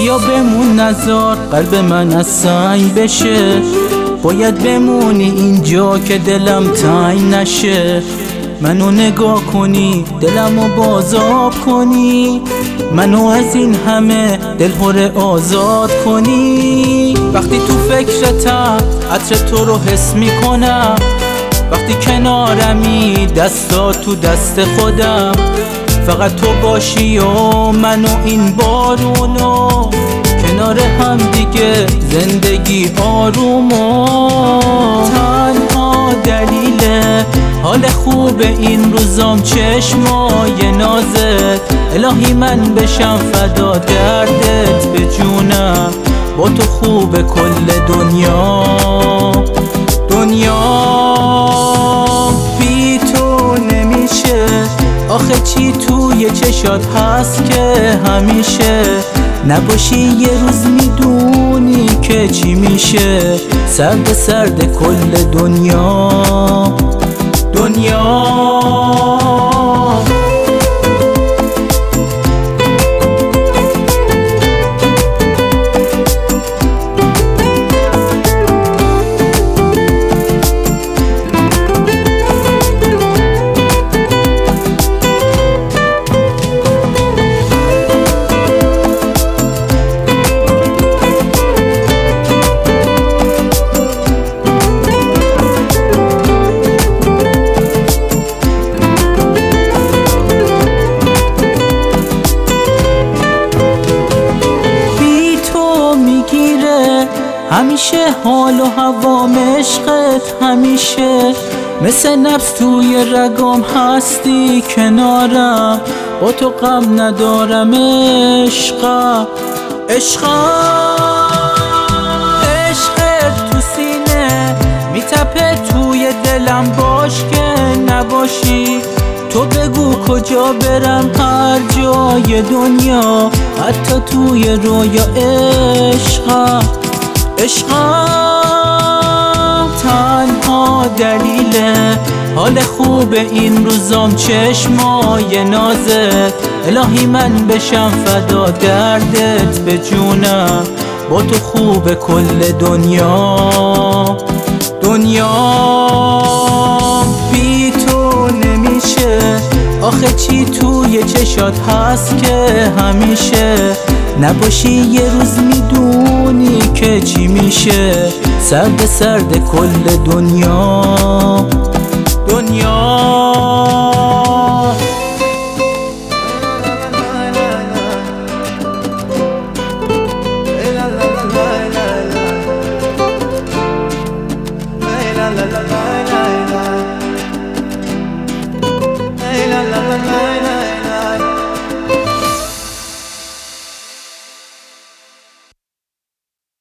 بیا بمون نذار قلب من از سنگ بشه، باید بمونی اینجا که دلم تنگ نشه. منو نگاه کنی دلمو بازاب کنی، منو از این همه دلهره آزاد کنی. وقتی تو فکرتم عطر تو رو حس میکنم، وقتی کنارمی دستا تو دست خودم. فقط تو باشی و منو این بارونو، کنار هم دیگه زندگی آرومو. تنها دلیل حال خوب این روزام چشمای نازت، الهی من بشم فدا دردت به جونم. با تو خوب کل دنیا بی تو نمیشه. آخه چی توی چشات هست که همیشه نباشی یه روز میدونی که چی میشه. سرد سرد کل دنیا همیشه حال و هوام عشقت همیشه، مثل نفس توی رگام هستی کنارم. با تو غم ندارم عشقم عشقت تو سینه میتپه توی دلم، باش که نباشی. تو بگو کجا برم هر جای دنیا، حتی توی رویا عشقم تنها دلیل حال خوب این روزام چشمای نازت، الهی من بشم فدا دردت به جونم. با تو خوب کل دنیا بی تو نمیشه. آخه چی توی چشات هست که همیشه نباشی یه روز میدونی که چی میشه. سرد سرد کل دنیا